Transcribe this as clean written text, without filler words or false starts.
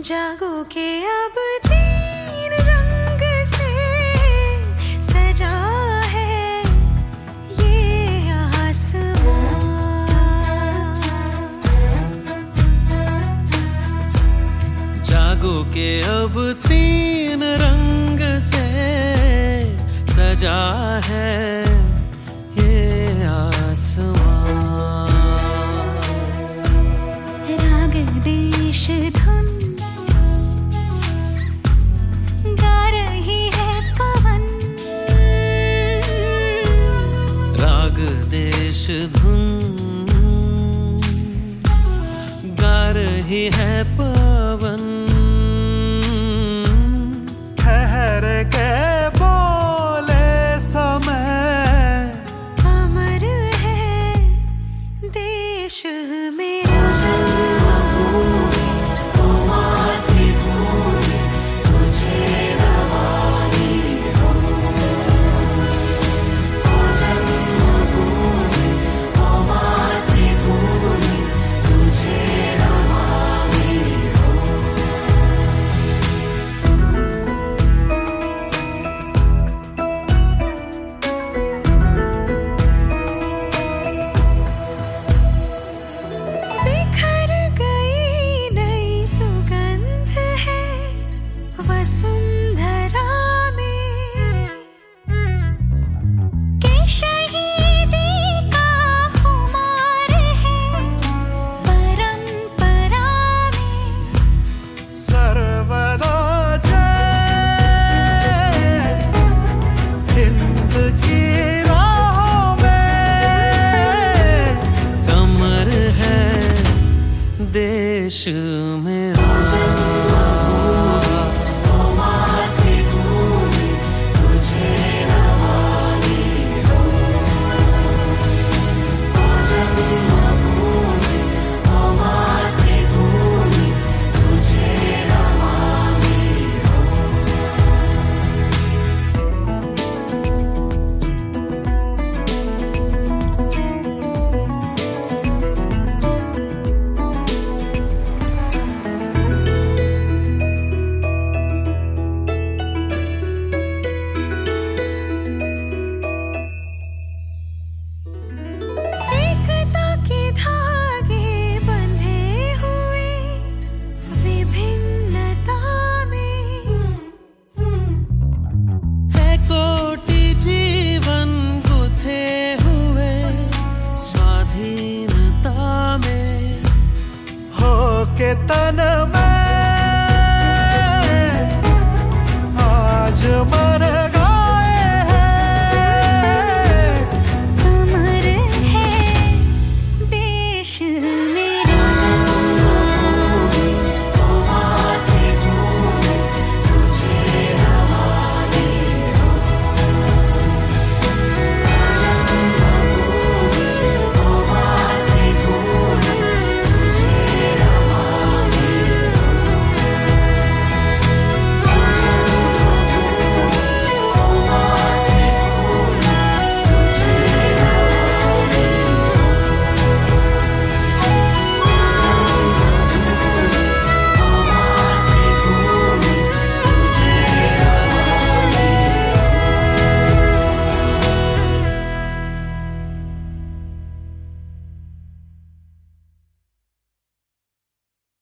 जागो के अब तीन रंग से सजा है ये आसमां। जागो के अब तीन रंग से सजा है ये आसमां। राग देश धुन गा रही है पवन। राग देश धुन गा रही है पवन। ठहर के बोले समय अमर है देश मेरा। वसुंधरा में के शहीदी का खुमार है परंपरा में। सर्वदा जय हिंद की राहों में कमर है देश मेरा। के तन में आज मन गाए हैं। अमर है देश।